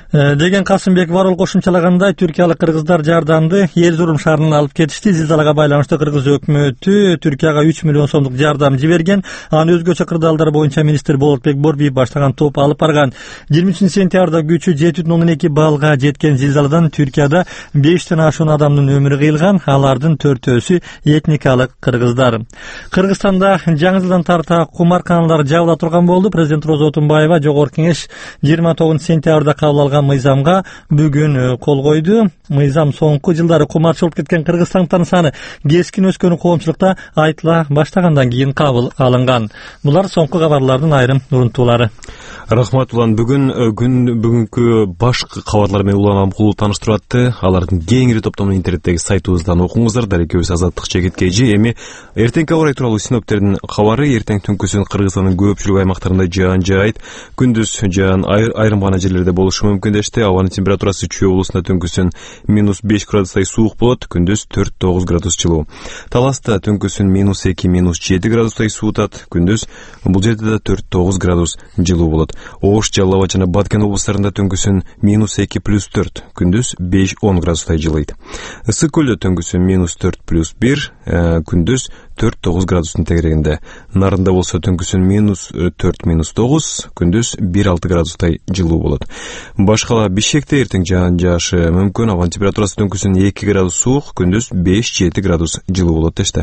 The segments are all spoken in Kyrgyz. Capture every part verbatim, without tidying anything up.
деген Касымбек Варол кошумчалагандай, түркиялык кыргыздар жардамды Эрзурум шаарынан алып кетишти. Зилзалага байланыштуу кыргыз өкмөтү Түркияга үч миллион сомдук жардам жиберген. Аны өзгөчө кырдаалдар боюнча министр Болотбек Борбиев баштаган топ алып барган. жыйырма үчүнчү сентябрда күчү жети бүтүн ондон эки баллга жеткен зилзаладан Түркияда бештен ашуун адамдын өмүрү кыйылган. Алардын төртөөсү этникалык кыргыздар. Кыргызстанда жаңы жылдан тарта кумарканалар жабыла турган болду. Президент Роза Отунбаева Жогорку Кеңеш жыйырма тогузунчу сентябрда кабыл алган мыйзамга бүгүн кол койду. Мыйзам соңку жылдары кумарчылык кеткен кыргызстандын саны кескин өскөнү коомчулукта айтыла баштагандан кийин кабыл алынган. Булар соңку кабарлардын айрым урунтуулары. Рахмат улан. Бүгүн күн бүгүнкү башкы кабарлар менен Улан Амкулов тааныштырат. Алардын кеңири топтомун интернеттеги сайтыбыздан окуңуздар. Дарекебиз Азаттык Чегеткежи. Эми эртеңки аба ырайы тууралуу синоптиктердин кабары. Эртең түнкүсүн Кыргызстандын көпчүлүк аймактарында жаан жаайт. Күндүз жаан айрым гана жерлерде болушу мүмкүн дешти. Абанын температурасы Чүй облусунда түнкүсүн минус беш градустай суук болот, күндүз төрт тогуз градус жылуу. Таласта түнкүсүн минус эки минус жети градустай суутат, күндүз бул жерде да төрт тогуз градус жылуу болот. Ош, Жалал Абад жана Баткен облустарында түнкүсүн минус эки плюс төрт, күндүз беш он градустай жылыйт. Ысык көлдө түнкүсүн минус төрт плюс бир, күндүз төрт тогуз градустун тегерегинде. Нарында болсо түнкүсүн минус төрт минус тогуз, күндүз бир алты градустай жылуу болот. Башкала Бишкекте эртең жаан жаашы мүмкүн. Абанын температурасы түнкүсүн эки градус суук, күндүз беш жети градус жылуу болот дешти.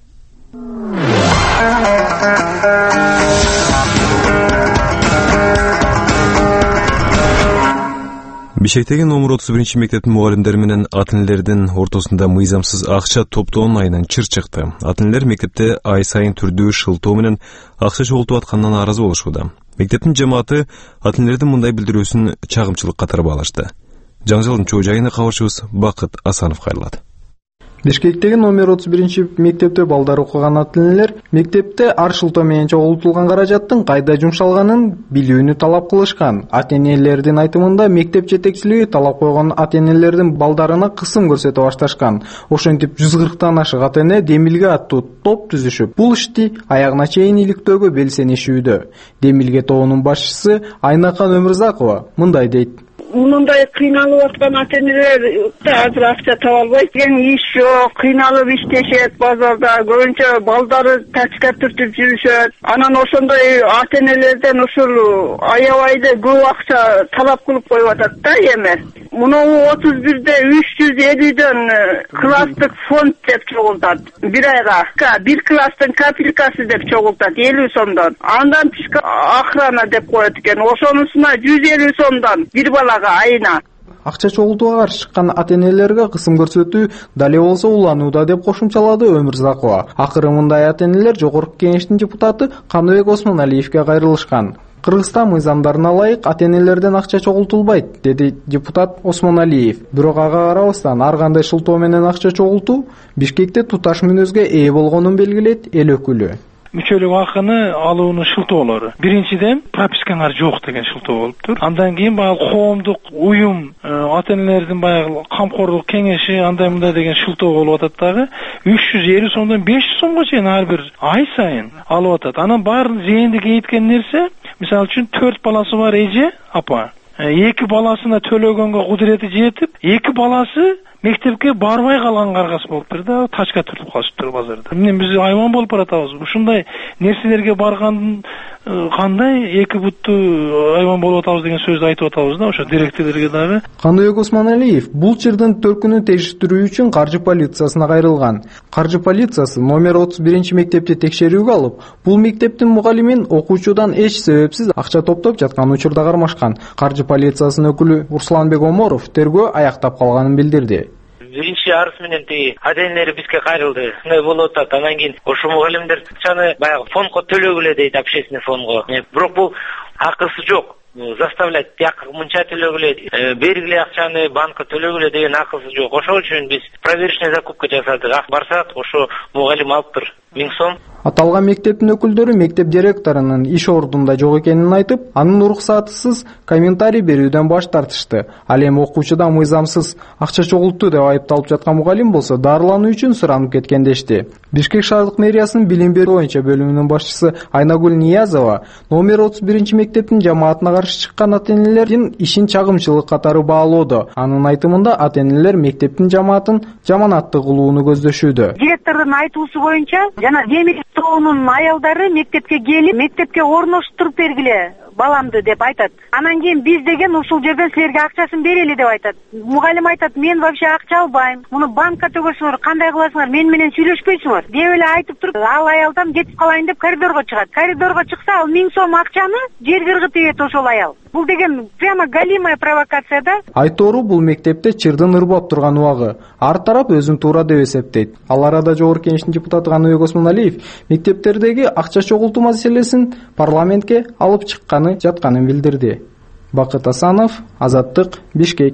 Бишкектеги номер отуз биринчи мектептин мугалимдери менен ата-энелердин ортосунда мыйзамсыз акча топтоонун айынан чыр чыкты. Ата-энелер мектепте ай сайын түрдүү шылтоо менен акча чогултуп атканынан нааразы болушууда. Мектептин жамааты ата-энелердин мындай билдирүүсүн чагымчылык катары баалашты. Жаңы жылдын чоо жайына кабарчыбыз Бакыт Асанов кайрылат. Бишкектеги номер отуз биринчи мектепте балдар окуган ата-энелер мектепте ар шылтоо менен чогултулган каражаттын кайда жумшалганын билүүнү талап кылышкан. Ата-энелердин айтымында мектеп жетекчилиги талап койгон ата-энелердин балдарына кысым көрсөтө башташкан. Ошентип жүз кырктан ашык ата-эне Демилге аттуу топ түзүшүп, бул ишти аягына чейин иликтөөгө белсенишүүдө. Демилге тобунун башчысы Айнакан Өмүрзакова мындай дейт. Мындай кыйналып аткан ата-энелер азыр акча таба албайт. Эң иш жок, кыйналып иштешет базарда. Көбүнчө балдары таксиге түртүп жүрүшөт. Анан ошондой ата-энелерден ушул аябайды көп акча талап кылып коюп атат да эми. Мунун отуз бирде үч жүз элүүдөн класстык фонд деп чогултат. Бир айга бир класстын капелькасы деп чогултат элүү сомдон. Андан тышкы охрана деп коет экен. Ошонусуна жүз элүү сомдон бир балага айына. Акча чогултууга каршы чыккан ата-энелерге кысым көрсөтүү дале болсо уланууда деп кошумчалады Өмүрзакова. Акыры мындай ата-энелер Жогорку Кеңештин депутаты Каныбек Осмоналиевге кайрылышкан. Кыргызстан мыйзамдарына ылайык ата-энелерден акча чогултулбайт, деди депутат Осмоналиев. Бирок ага карабастан ар кандай шылтоо менен акча чогултуу Бишкекте туташ мүнөзгө ээ болгонун белгилейт эл өкүлү. Мүчөлүк акыны алуунун шылтоолору. Биринчиден пропискаңар жок деген шылтоо болуптур. Андан кийин баягы коомдук уюм, ата-энелердин баягы камкорлук кеңеши андай мындай деген шылтоо болуп атат дагы. үч жүз элүү сомдон беш жүз сомго чейин ар бир ай сайын алып атат. Анан баарын зээндик эйткен нерсе, мисалы үчүн төрт баласы бар эже, апа, эки баласына төлөгөнгө кудурети жетип, эки баласы мектепке барбай калган каргасы болуптур да, тачка түртүп калышыптыр базарда. Эмне биз айван болуп баратабыз. Ушундай нерселерге барган кандай эки бутту айван болуп атабыз деген сөздү айтып атабыз да, ошо директорлорго дагы. Каныбек Осмоналиев бул чырдын төркүнүн териштирүү үчүн каржы полициясына кайрылган. Каржы полициясы номер отуз биринчи мектепти текшерүүгө алып, бул мектептин мугалимин окуучудан эч себепсиз акча топтоп жаткан учурда кармашкан. Каржы полициясынын өкүлү Русланбек Оморов тергөө аяктап калганын билдирди. Биринчи арыз менен тиги ата-энелер бизге кайрылды. Мындай болуп атат. Анан кийин ошо мугалимдер акчаны баягы фондго төлөгүлө дейт, общественный фондго. Бирок бул акысы жок. Заставлять тияк мынча төлөгүлө, бергиле акчаны банкка төлөгүлө деген акысы жок. Ошол үчүн биз проверочный закупка жасадык. Ак барсак, ошо мугалим алыптыр миң сом. Аталган мектептин өкүлдөрү мектеп директорунун иш ордунда жок экенин айтып, анын уруксатысыз комментарий берүүдөн баш тартышты. Ал эми окуучудан мыйзамсыз акча чогултту деп айыпталып жаткан мугалим болсо дарылануу үчүн суранып кеткен дешти. Бишкек шаардык мэриясынын билим берүү боюнча бөлүмүнүн башчысы Айнагүл Ниязова номер отуз биринчи мектептин жамаатына каршы чыккан ата-энелердин ишин чагымчылык катары баалоодо. Анын айтымында ата-энелер мектептин жамаатын жаманаттуу кылууну көздөшүүдө. Директордун айтуусу боюнча жана Демир тоонун аялдары мектепке келип, мектепке орноштуруп бергиле баламды деп айтат. Анан кийин биз деген ушул жерден силерге акчасын берели деп айтат. Мугалим айтат, мен вообще акча албайм. Муну банкка төгөсүңөр, кандай кыласыңар? Мен менен сүйлөшпөйсүңөр деп эле айтып туруп, ал аялдан кетип калайын деп коридорго чыгат. Коридорго чыкса, ал миң сом акчаны жерге ыргыт ийет ошол аял. Бул деген прямо галимая провокация да. Айтору бул мектепте чырдын ырбап турган убагы. Ар тарап өзүн туура деп эсептейт. Ал арада Жогорку Кеңештин депутаты Каныбек Осмоналиев мектептердеги акча чогултуу маселесин парламентке алып чыкканы жатканын билдирди. Бакыт Асанов, Азаттык, Бишкек.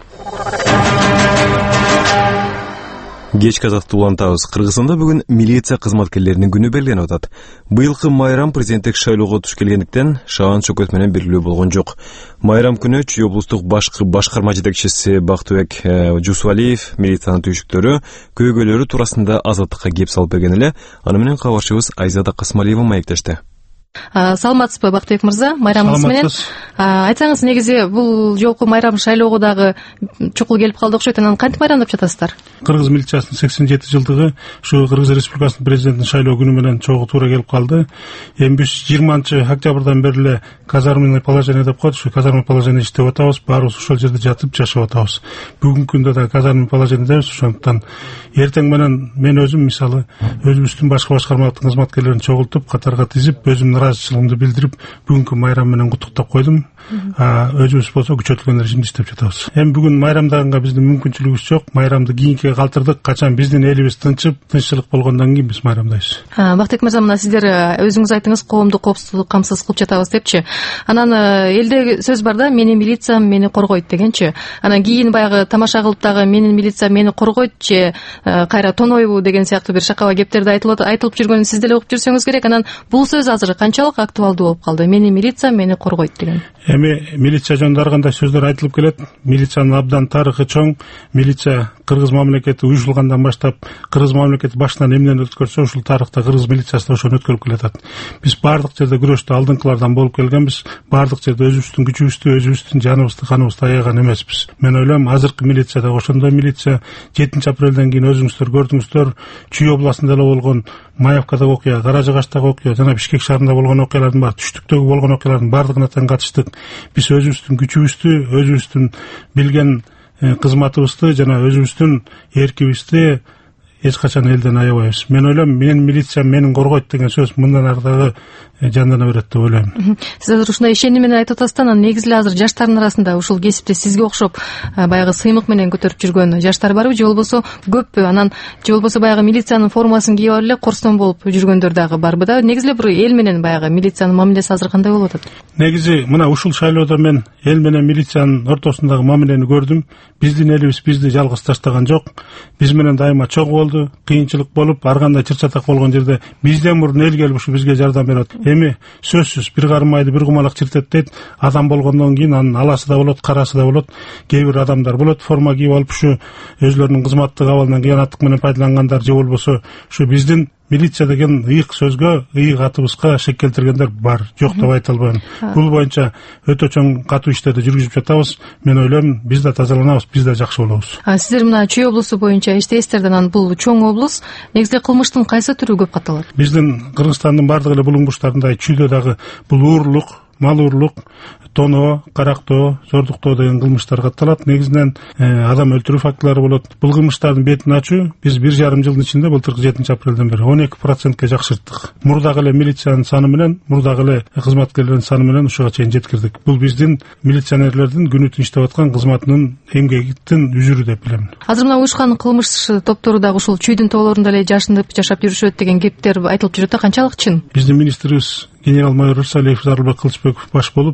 Кечки азаттыкты улантабыз. Кыргызстанда бүгүн милиция кызматкерлеринин күнү белгиленип атат. Быйылкы майрам президенттик шайлоого туш келгендиктен шаан чөкөт менен белгилүү болгон жок. Майрам күнү Чүй облустук башкы башкарма жетекчиси Бактыбек Жусвалиев милициянын түйшүктөрү, көйгөйлөрү туурасында Азаттыкка кеп салып берген эле. Аны менен кабарчыбыз Айзада Касмалиева маектешти. Саламатсызбы, Бактыбек мырза? Майрамыңыз менен. Айтсаңыз, негизи бул жолку майрам шайлоого дагы чукул келип калды окшойт. Анан кантип майрамдап жатасыздар? Кыргыз милициясынын сексен жети жылдыгы ушу Кыргыз Республикасынын президентин шайлоо күнү менен чогуу туура келип калды. Эми биз жыйырманчы октябрдан бери эле казарменный положение деп коет. Ушу казарменный положение иштеп атабыз. Баарыбыз ошол жерде жатып жашап атабыз. Бүгүнкү күндө да казарменный положениедебиз. Ошондуктан эртең менен мен өзүм мисалы өзүбүздүн башка башкармалардын кызматкерлерин чогултуп, катарга тизип, өзүмдүн ыраазычылыгымды билдирип, бүгүнкү майрам менен куттуктап койдум. Өзүбүз болсо күчөтүлгөн режимде иштеп жатабыз. Эми бүгүн майрамдаганга биздин мүмкүнчүлүгүбүз жок. Майрамды кийинкиге калтырдык. Качан биздин элибиз тынчып, тынччылык болгондон кийин биз майрамдайбыз. Бактыбек мырза, мына сиздер өзүңүз айттыңыз, коомдук коопсуздукту камсыз кылып жатабыз депчи. Анан элде сөз бар да, менин милициям мени коргойт дегенчи. Анан кийин баягы тамаша кылып дагы менин милициям мени коргойт же кайра тонойбу деген сыяктуу бир шакаба кептерди айтылып айтылып жүргөнүн сиз деле угуп жүрсөңүз керек. Анан бул сөз азыр канчалык актуалдуу болуп калды? Менин милициям мени коргойт деген. Эми милиция жөнүндө ар кандай сөздөр айтылып келет. Милициянын абдан тарыхы чоң. Милиция Кыргыз мамлекети уюшулгандан баштап, Кыргыз мамлекети башынан эмнени өткөрсө, ушул тарыхта Кыргыз милициясы да ошону өткөрүп келатат. Биз бардык жерде күрөштө алдыңкылардан болуп келгенбиз. Бардык жерде өзүбүздүн күчүбүздү, өзүбүздүн жаныбызды, каныбызды аяган эмеспиз. Мен ойлойм, азыркы милиция да ошондой милиция. жетинчи апрелден кийин өзүңүздөр көрдүңүздөр, Чүй областында эле болгон Маевкадагы окуя, Кара Жыгачтагы окуя, жана Бишкек шаарында болгон окуялардын баары, түштүктөгү болгон окуялардын бардыгына тең катыштык. Биз өзүбүздүн күчүбүздү, өзүбүздүн билген кызматыбызды жана өзүбүздүн эркибизди эч качан элден аябайбыз. Мен ойлойм, менин милициям мени коргойт деген сөз мындан ары дагы жандана берет деп ойлойм. Сиз азыр ушундай ишеним менен айтып атасыз, анан негизи эле азыр жаштардын арасында ушул кесипте сизге окшоп баягы сыймык менен көтөрүп жүргөн жаштар барбы, же болбосо көппү? Анан же болбосо баягы милициянын формасын кийип алып эле корстон болуп жүргөндөр дагы барбы да? Негизи эле бир эл менен баягы милициянын мамилеси азыр кандай болуп атат? Негизи мына ушул шайлоодо мен эл менен милициянын ортосундагы мамилени көрдүм. Биздин элибиз бизди жалгыз таштаган жок. Биз менен дайыма чогуу болду, кыйынчылык болуп, ар кандай чыр-чатак болгон жерде бизден мурун эл келип ушу бизге жардам берет. Эми сөзсүз бир карым майды бир кумалак чиртет дейт. Адам болгондон кийин анын аласы да болот, карасы да болот. Кээ бир адамдар болот, форма кийип алып ушу өзлөрүнүн кызматтык абалынан кыянаттык менен пайдалангандар, же болбосо ушу биздин милиция деген ыйык сөзгө, ыйык атыбызга шек келтиргендер бар. Жок деп айта албайм. Бул боюнча өтө чоң катуу иштерди жүргүзүп жатабыз. Мен ойлойм, биз да тазаланабыз, биз да жакшы болобуз. Сиздер мына Чүй облусу боюнча иштейсиздер, анан бул чоң облус. Негизи кылмыштын кайсы түрү көп катталат? Биздин Кыргызстандын бардык эле булуң буштарында Чүйдө дагы бул уурлук, мал уурлук, тоноо, карактоо, зордуктоо деген кылмыштар катталат. Негизинен адам өлтүрүү фактылары болот. Бул кылмыштардын бетин ачуу биз бир жарым жылдын ичинде былтыркы жетинчи апрелден бери он эки процентке жакшырттык. Мурдагы эле милициянын саны менен, мурдагы эле кызматкерлердин саны менен ушуга чейин жеткирдик. Бул биздин милиционерлердин күнү түн иштеп аткан кызматынын эмгегиттин үзүрү деп билем. Азыр мына уюшкан кылмыш топтору дагы ушул Чүйдүн тоолорунда эле жашынып жашап жүрүшөт деген кептер айтылып жүрөт да, канчалык чын? Биздин министрибиз генерал-майор Рысалиев Зарылбек Кылычбеков баш болуп,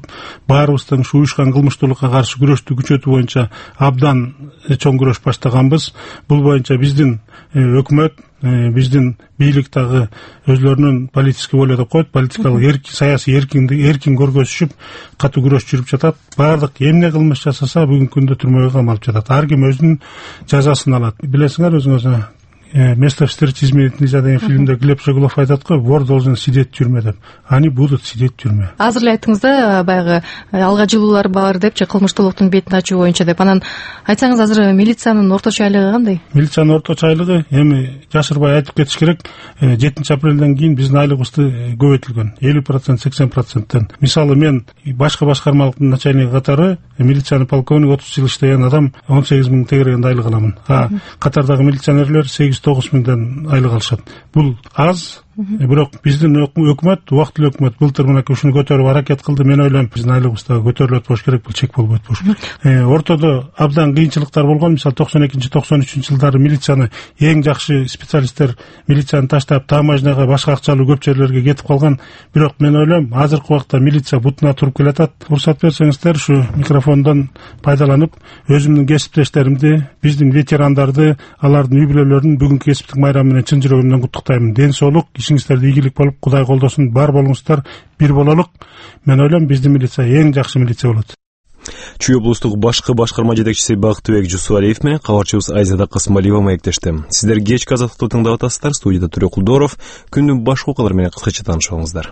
баарыбыздын ушу уюшкан кылмыштуулукка каршы күрөштү күчөтүү боюнча абдан чоң күрөш баштаганбыз. Бул боюнча биздин өкмөт, биздин бийлик дагы өзлөрүнүн политический воля деп коет, политикалык эркин, саясий эркиндик эркин көргөзүшүп, катуу күрөш жүрүп жатат. Баардык эмне кылмыш жасаса бүгүнкү күндө түрмөгө камалып жатат. Ар ким өзүнүн жазасын алат. Билесиңер өзүңөр, «Место встречи изменит нельзя» деген фильмде Глеб Жегулов айтат го, вор должен сидеть в тюрьме деп. Они будут сидеть в тюрьме. Азыр эле айттыңыз да, баягы алга жылуулар бар депчи, кылмыштуулуктун бетин ачуу боюнча деп. Анан айтсаңыз, азыр милициянын орточо айлыгы кандай? Милициянын орточо айлыгы, эми жашырбай айтып кетиш керек, жетинчи апрелден кийин биздин айлыгыбызды көбөйтүлгөн. элүү процент, сексен проценттен. Мисалы мен башка башкармалыктын начальниги катары милициянын полковник отуз жыл иштеген адам он сегиз миң тегереген айлык аламын. А катардагы милиционерлер сегиз тогуз миңден айлык алышат. Бул аз. Бирок биздин өкмөт, убактылуу өкмөт былтыр мынакей ушуну көтөрүп аракет кылды. Мен ойлойм, биздин айлыгыбыз дагы көтөрүлөт болуш керек, бул чек болбойт болуш керек. Ортодо абдан кыйынчылыктар болгон. Мисалы токсон экинчи токсон үчүнчү жылдары милицияны эң жакшы специалисттер милицияны таштап, таамажнага, башка акчалуу көп жерлерге кетип калган. Бирок мен ойлойм, азыркы убакта милиция бутуна туруп келатат. Уруксат берсеңиздер, ушу микрофондон пайдаланып, өзүмдүн кесиптештеримди, биздин ветерандарды, алардын үй бүлөлөрүн бүгүнкү кесиптик майрамы менен чын жүрөгүмдөн куттуктайм. Ден соолук, ишиңиздерде ийгилик болуп, Кудай колдосун, бар болуңуздар, бир бололук. Мен ойлойм, биздин милиция эң жакшы милиция болот. Чүй облустук башкы башкарма жетекчиси Бактыбек Жусуалиев менен кабарчыбыз Айзада Касымалиева маектешти. Сиздер кечки азаттыкты тыңдап атасыздар. Студияда Төрө Кулдоров. Күндүн башкы окуялары менен кыскача таанышып алыңыздар.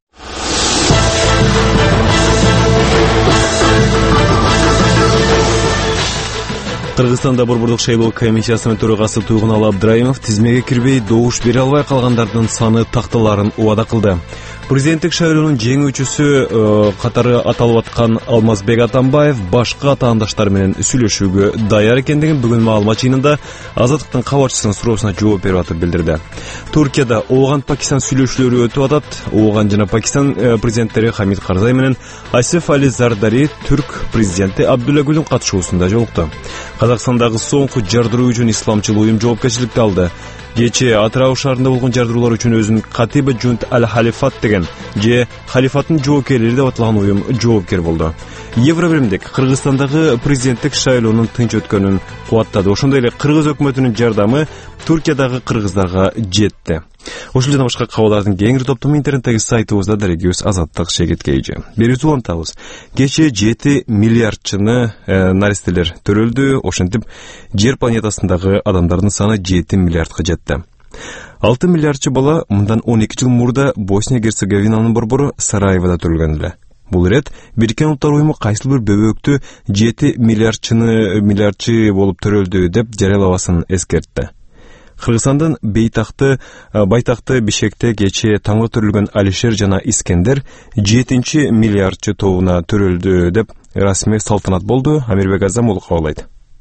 Кыргызстанда Борбордук шайлоо комиссиясынын төрагасы Туйгуналы Абдраимов тизмеге кирбей добуш бере албай калгандардын саны такталарын убада кылды. Президенттик шайлоонун жеңүүчүсү катары аталып аткан Алмазбек Атамбаев башка атаандаштар менен сүйлөшүүгө даяр экендигин бүгүн маалымат жыйынында Азаттыктын кабарчысынын суроосуна жооп берип атып билдирди. Туркияда Ооган Пакистан сүйлөшүүлөрү өтүп атат. Ооган жана Пакистан президенттери Хамид Карзай менен Асиф Али Зардари түрк президенти Абдуллагүлдүн катышуусунда жолукту. Казакстандагы соңку жардыруу үчүн исламчыл уюм жоопкерчиликти алды. Кечээ Атырау шаарында болгон жардыруулар үчүн өзүн Катиба Жунт Аль-Халифат деген же халифаттын жоокерлери деп аталган уюм жоопкер болду. Евробиримдик Кыргызстандагы президенттик шайлоонун тынч өткөнүн кубаттады. Ошондой эле кыргыз өкмөтүнүн жардамы Туркиядагы кыргыздарга жетти. Ушул жана башка кабарлардын кеңири топтому интернеттеги сайтыбызда дарегибиз Азаттык Шегеткейжи. Берүүсү улантабыз. Кечээ жети миллиардчыны э, наристелер төрөлдү. Ошентип жер планетасындагы адамдардын саны жети миллиардга жетти. алты миллиардчы бала мындан он эки жыл мурда Босния-Герцеговинанын борбору Сараевода төрөлгөн эле. Бул ирет Бириккен Улуттар уюму кайсыл бир бөбөктү жети миллиардчыны миллиардчы болуп төрөлдү деп жарыялабасын эскертти. Кыргызстандын бейтакты байтакты Бишкекте кечээ таңга төрөлгөн Алишер жана Искендер жетинчи миллиардчы тобуна төрөлдү деп расмий салтанат болду. Амирбек Азам ул кабылдайт.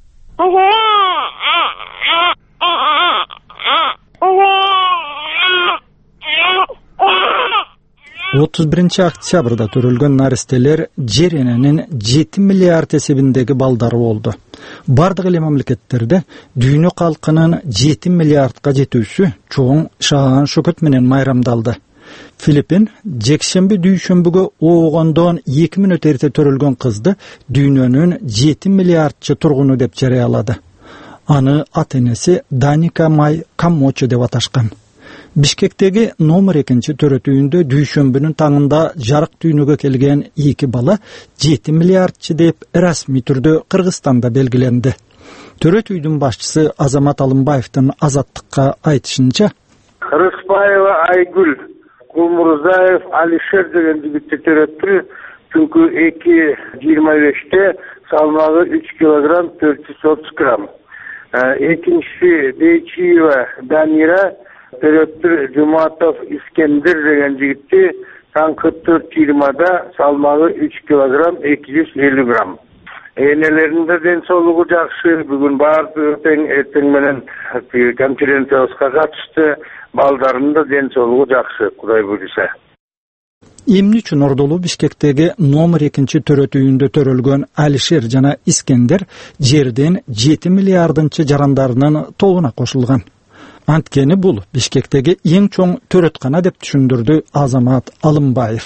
отуз биринчи октябрда төрөлгөн наристелер жер эненин жети миллиард эсебиндеги балдары болду. Бардык эле мамлекеттерде дүйнө калкынын жети миллиардга жетүүсү чоң шаан шөкөт менен майрамдалды. Филиппин жекшемби дүйшөмбүгө оогондон эки мүнөт эрте төрөлгөн кызды дүйнөнүн жети миллиардчы тургуну деп жарыялады. Аны ата энеси Даника Май Каммочо деп аташкан. Бишкектеги номер экинчи төрөтүүндө дүйшөмбүнүн таңында жарык дүйнөгө келген эки бала жети миллиардчы деп расмий түрдө Кыргызстанда белгиленди. Төрөтүүдүн башчысы Азамат Алымбаевдин Азаттыкка айтышынча, Рыспаева Айгүл, Кулмурзаев Алишер деген жигитти төрөттү. Чүнкү эки жыйырма беште салмагы үч килограмм төрт жүз отуз грамм. Экинчиси Бейчиева Данира төрөттүр. Жуматов Искендер деген жигитти таңкы төрт жыйырмада салмагы үч килограмм эки жүз элүү грамм. Энелеринде ден соолугу жакшы. Бүгүн баардыгы тең эртең менен конференциябызга катышты. Балдарынын да ден соолугу жакшы, Кудай буйруса. Эмне үчүн ордолуу Бишкектеги номер экинчи төрөтүүндө төрөлгөн Алишер жана Искендер жерден жети миллиардынчы жарандарынын тобуна кошулган. Анткени бул Бишкектеги эң чоң төрөткана деп түшүндүрдү Азамат Алымбаев.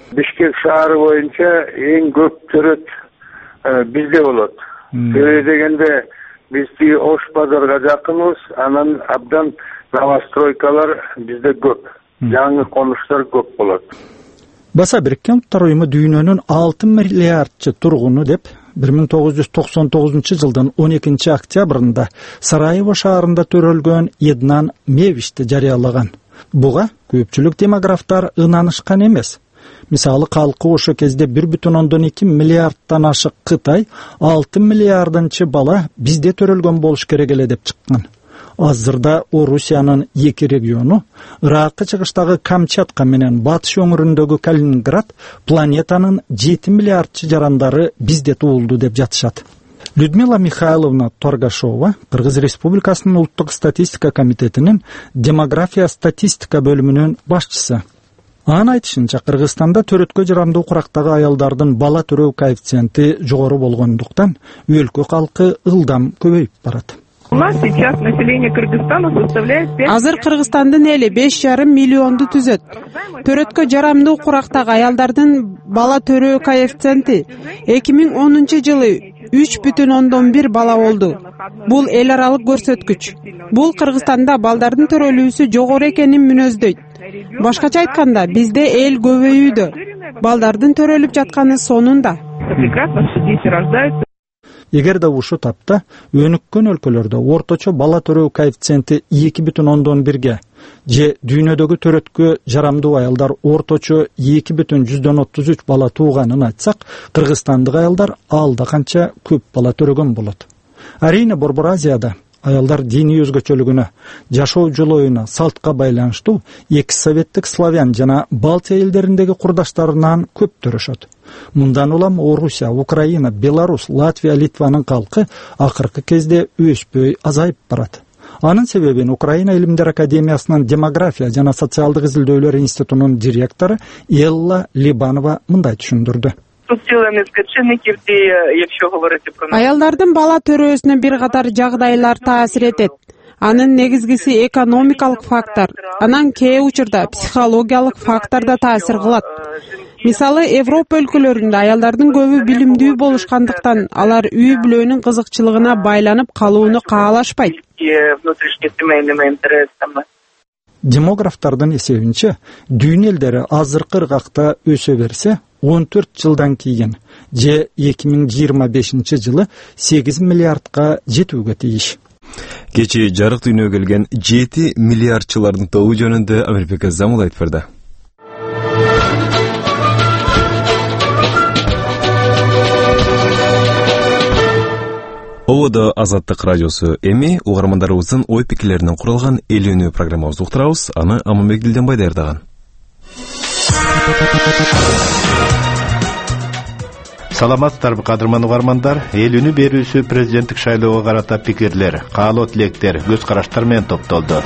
Бишкек шаары боюнча эң көп төрөт бизде болот. Себеби дегенде биз тиги Ош базарга жакынбыз, анан абдан новостройкалар бизде көп. Жаңы конуштар көп болот. Баса Бириккен Уттар уюму дүйнөнүн алты миллиардчы тургуну деп бир миң тогуз жүз токсон тогузунчу жылдын он экинчи октябрында Сараево шаарында төрөлгөн Еднан Мевичти жарыялаган. Буга көпчүлүк демографтар ынанышкан эмес. Мисалы, калкы ошо кезде бир бүтүн ондон эки миллиардтан ашык Кытай алты миллиардынчы бала бизде төрөлгөн болуш керек эле деп чыккан. Азырда Орусиянын эки региону, Иракка чыгыштагы Камчатка менен батыш өңүрүндөгү Калининград планетанын жети миллиардчы жарандары бизде туулду деп жатышат. Людмила Михайловна Торгашова Кыргыз Республикасынын Улуттук статистика комитетинин демография статистика бөлүмүнүн башчысы. Анын айтышынча, Кыргызстанда төрөткө жарандуу курактагы аялдардын бала төрөө коэффициенти жогору болгондуктан өлкө калкы ылдам көбөйүп барат. У нас сейчас население Кыргызстана составляет Азыр Кыргызстандын эли беш жарым миллионду түзөт. Төрөткө жарамдуу курактагы аялдардын бала төрөө коэффициенти эки миң онунчу жылы үч бүтүн ондон бир бала болду. Бул эл аралык көрсөткүч. Бул Кыргызстанда балдардын төрөлүүсү жогору экенин мүнөздөйт. Башкача айтканда, бизде эл көбөйүүдө, балдардын төрөлүп жатканы сонунда. Эгерде ушу тапта өнүккөн өлкөлөрдө орточо бала төрөө коэффициенти эки бүтүн ондон бирге же дүйнөдөгү төрөткө жарамдуу аялдар орточо эки бүтүн жүздөн отуз үч бала тууганын айтсак, кыргызстандык аялдар алда канча көп бала төрөгөн болот. Арийне Борбор Азияда аялдар диний өзгөчөлүгүнө, жашоо жолоюна, салтка байланыштуу экс советтик славян жана Балтия элдериндеги курдаштарынан көп төрөшөт. Мындан улам Орусия, Украина, Беларусь, Латвия, Литванын калкы акыркы кезде өспөй азайып барат. Анын себебин Украина Илимдер Академиясынын демография жана социалдык изилдөөлөр институтунун директору Элла Либанова мындай түшүндүрдү. Аялдардын бала төрөөсүнө бир катар жагдайлар таасир этет. Анын негизгиси экономикалык фактор, анан кээ учурда психологиялык фактор да таасир кылат. Мисалы, Европа өлкөлөрүндө аялдардын көбү билимдүү болушкандыктан алар үй бүлөнүн кызыкчылыгына байланып калууну каалашпайт. Демографтардын эсебинче, дүйнө элдери азыркы ыргакта өсө берсе, он төрт жылдан кийин же эки миң жыйырма бешинчи жылы сегиз миллиардка жетүүгө тийиш. Кечээ жарык дүйнөгө келген жети миллиардчылардын тобу жөнүндө Америка Замул айтып берди. Ободо Азаттык радиосу эми угармандарыбыздын ой пикирлеринен куралган эл үнү программабызды уктурабыз. Аны Аманбек Дилденбай даярдаган. Саламатсыздарбы кадырман угармандар, эл үнү берүүсү президенттик шайлоого карата пикирлер, каалоо тилектер, көз караштар менен топтолду.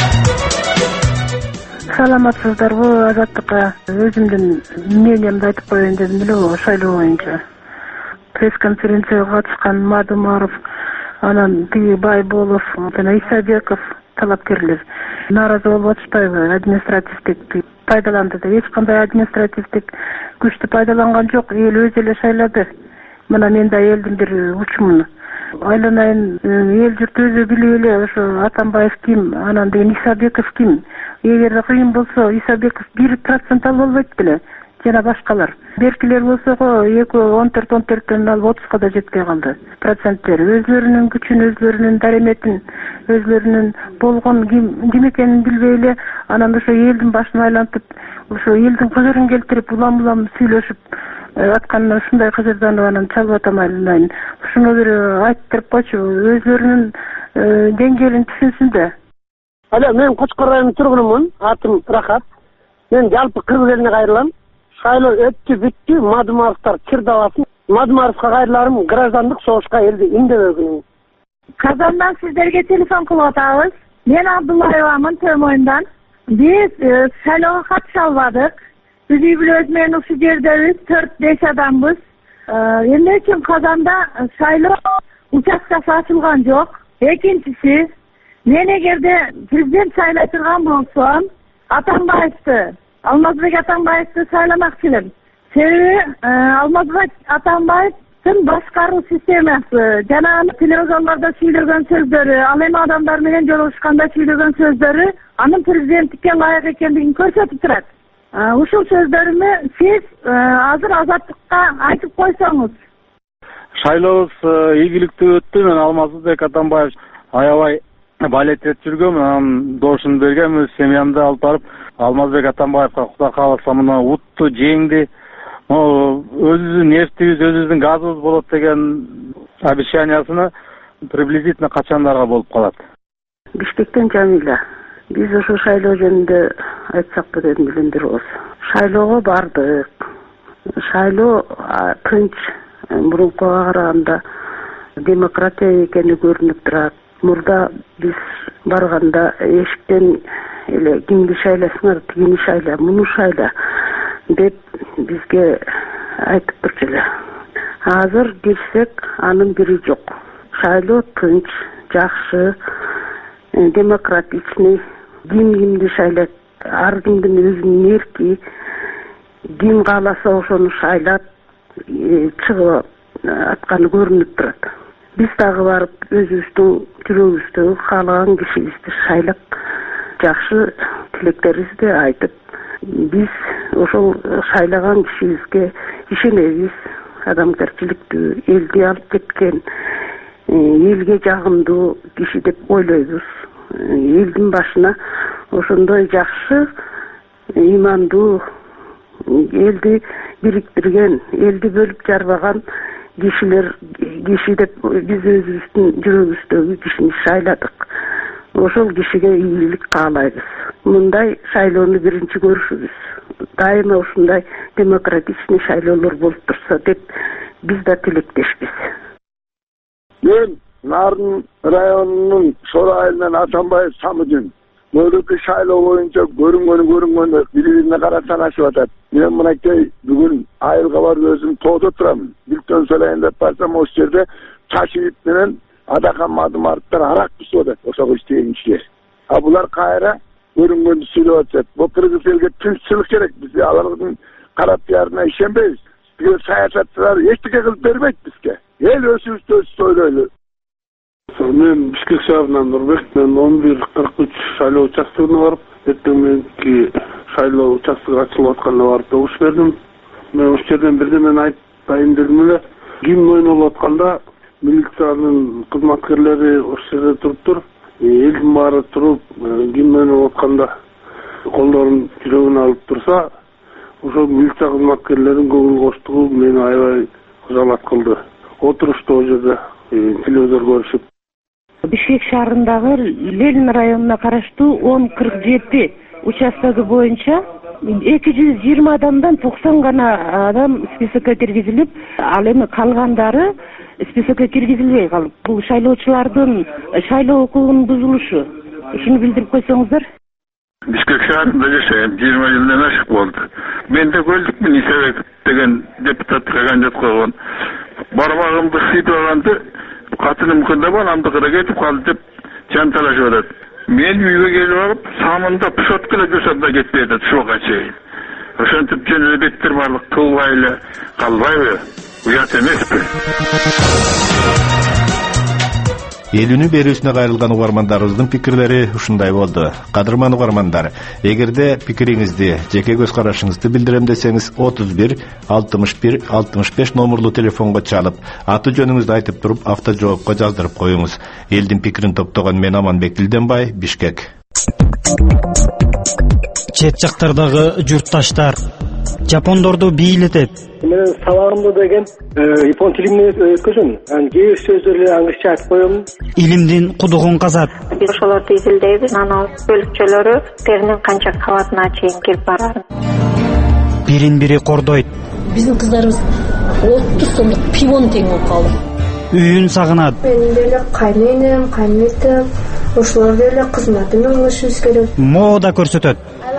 Саламатсыздарбы, Азаттыкка өзүмдүн мнениемди айтып коеюн дедим эле шайлоо боюнча. Пресс-конференцияга катышкан Мадумаров, анан тиги Байболов жана Исабеков талапкерлер нааразы болуп атышпайбы? Административдик пайдаланды деп. Эч кандай административдик күчтү пайдаланган жок, эл өзү эле шайлады. Мына мен да элдин бир учумун. Айланайын, эл журт өзү билип эле ошо Атамбаев ким, анан деген Исабеков ким. Эгерде кыйын болсо, Исабеков бир процент алып албайт беле? Жана башкалар. Беркилер болсо эки он төрт он төрттөн алып отузга да жетпей калды. Проценттер өзлөрүнүн күчүн, өзлөрүнүн дареметин, өзлөрүнүн болгон ким ким экенин билбей эле анан ошо элдин башын айлантып, ошо элдин кыжырын келтирип улам-улам сүйлөшүп атканына ушундай кыжырданып анан чалып атамайын. Ушуну бир айттырып койчу, өзлөрүнүн деңгээлин түшүнсүн да. Алло, мен Кочкор районунун тургунумун. Атым Рахат. Мен жалпы кыргыз элине кайрылам. Шайлоо өттү, бүттү, Мадумаровдор кирдабасын. Мадумаровго кайрыларым граждандык согушка элди индебөгүнүн. Казандан сиздерге телефон кылып атабыз. Мен Абдуллаевамын, Төмөйүндөн. Биз шайлоого катыша албадык. Биз үй бүлөбүз менен ушул жердебиз, төрт беш адамбыз. Эмне үчүн Казанда шайлоо участкасы ачылган жок? Экинчиси, мен эгерде президент шайлай турган болсом, Атамбаевди Алмазбек Атамбаевди сайламакчы элем. Себеби Алмазбек Атамбаевдин башкаруу системасы жана телевизорлордо сүйлөгөн сөздөрү, ал эми адамдар менен жолугушканда сүйлөгөн сөздөрү анын президенттикке ылайык экендигин көрсөтүп турат. Ушул сөздөрүмү сиз азыр Азаттыкка айтып койсоңуз. Шайлообуз ийгиликтүү өттү. Мен Алмазбек Атамбаев аябай балеттеп жүргөм, анан добушун бергем, семьямды алып барып, Алмазбек Атамбаевга Кудай кааласа мына утту жеңди. Өзүбүздүн нефтибиз, өзүбүздүн газыбыз болот деген обещаниясыны приблизительно качандарга болуп калат. Бишкектен Жамиля. Биз ошо шайлоо жөнүндө айтсак деп билиндиребиз. Шайлоого бардык. Шайлоо тынч, мурункуга караганда демократия экени көрүнүп турат. Мурда биз барганда эшиктен эле кимди шайласыңар, тигини шайла, муну шайла деп бизге айтып турчу эле. Азыр кирсек анын бири жок. Шайлоо тынч, жакшы, демократичный. Ким кимди шайлат, ар кимдин өзүнүн эрки, ким кааласа ошону шайлат, чыгып атканы көрүнүп турат. Биз дагы барып өзүбүздүн жүрөгүбүздөгү каалаган кишибизди шайлап, жакшы тилектерибизди айтып, биз ошол шайлаган кишибизге ишенебиз. Адамгерчиликтүү, элди алып кеткен, элге жагымдуу киши деп ойлойбуз. Элдин башына ошондой жакшы, имандуу, элди бириктирген, элди бөлүп жарбаган кишилер, киши деп биз өзүбүздүн жүрөгүбүздөгү кишини шайладык. Ошол кишиге ийгилик каалайбыз. Мындай шайлоону биринчи көрүшүбүз. Дайыма ушундай демократичный шайлоолор болуп турса деп биз да тилектешпиз. Мен Нарын районунун Шора айылынан Атамбаев Самыдин. Мөөлөккө шайлоо боюнча көрүнгөнү көрүнгөнү бири-бирине карап санашып атат. Мен мынакей бүгүн айылга барып өзүм тоодо турам. Билтөн сөйлөйүн деп барсам, ошол жерде чач ит менен Адахан Мадымаровдор арак түшүп атат. Ошого иштеген кишилер. А булар кайра көрүнгөндү сүйлөп атышат. Бул кыргыз элге тынччылык керек. Биз алардын карап пиарына ишенбейбиз. Бизге саясатчылар эчтеке кылып бербейт бизге. Эл өзүбүздү өзүбүз ойлойлу. Мен Бишкек шаарынан Нурбек, мен он бир кырк үч шайлоо участогуна барып, эртең мененки шайлоо участогу ачылып атканда барып добуш бердим. Мен ошол жерден бирдемени айтайын дедим эле. Ким ойнолуп атканда милициянын кызматкерлери ошол жерде туруптур. Элдин баары туруп, ким ойнолуп атканда колдорун жүрөгүнө алып турса, ошол милиция кызматкерлеринин көңүл коштугу мени аябай кызалат кылды. Отурушту ошол жерде телевизор көрүшүп. Бишкек шаарындагы Ленин районуна караштуу он кырк жети участогу боюнча эки жүз жыйырма адамдан токсон гана адам списокко киргизилип, ал эми калгандары списокко киргизилбей калып. Бул шайлоочулардын шайлоо укугунун бузулушу. Ушуну билдирип койсоңуздар. Бишкек шаарында жашайм, жыйырма жылдан ашык болду. Мен да Көлдүкмүн, Исабек деген депутаттыкка кандидат койгон. Бармагымды сыйдып алганды катыным кындап анамдыкына кетип калды деп жанталашып атат. Мен үйгө келип алып, самында пшотка эле жосондо кетпей атат ушуга чейин. Ошентип жөн эле беттер барлык туулбай эле калбайбы? Уят эмеспи? Элүүнү берүүсүнө кайрылган угармандарыбыздын пикирлери ушундай болду. Кадырман угармандар, эгерде пикириңизди, жеке көз карашыңызды билдирем десеңиз отуз бир алтымыш бир алтымыш беш номурлуу телефонго чалып, аты жөнүңүздү айтып туруп автожоопко жаздырып коюңуз. Элдин пикирин топтогон мен Аманбек Дилденбай, Бишкек. Чет жактардагы журтташтар жапондорду бийлетет. Мен сабагымды деген япон тилинде өткөзөм. Анан кээ бир сөздөрдү англисче айтып коем. Илимдин кудугун казат. Биз ошолорду изилдейбиз, анан бөлүкчөлөрү теринин канча кабатына чейин кирип барат. Бирин-бири кордойт. Биздин кыздарыбыз отуз сомдук пивону тең болуп калды. Үйүн сагынат. Менин деле кайненем, кайнетем, ошолор деле кызматын алышыбыз керек. Мода көрсөтөт.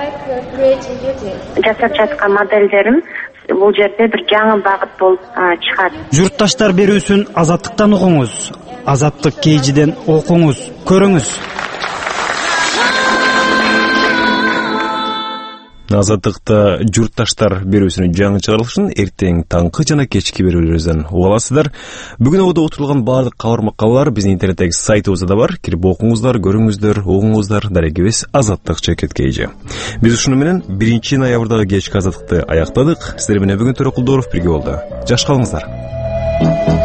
Жасап жаткан моделдерим бул жерде бир жаңы багыт болуп чыгат. Журтташтар берүүсүн Азаттыктан угуңуз. Азаттык кейжиден окуңуз, көрүңүз. Азаттыкта журтташтар берүүсүнүн жаңы чыгарылышын эртең таңкы жана кечки берүүлөрүбүздөн уга аласыздар. Бүгүн ободо отурулган баардык кабар макалалар биздин интернеттеги сайтыбызда да бар. Кирип окуңуздар, көрүңүздөр, угуңуздар. Дарегибиз Азаттык чекет кейжи. Биз ушуну менен биринчи ноябрдагы кечки азаттыкты аяктадык. Сиздер менен бүгүн Төрөкулдоров бирге болду. Жаш калыңыздар.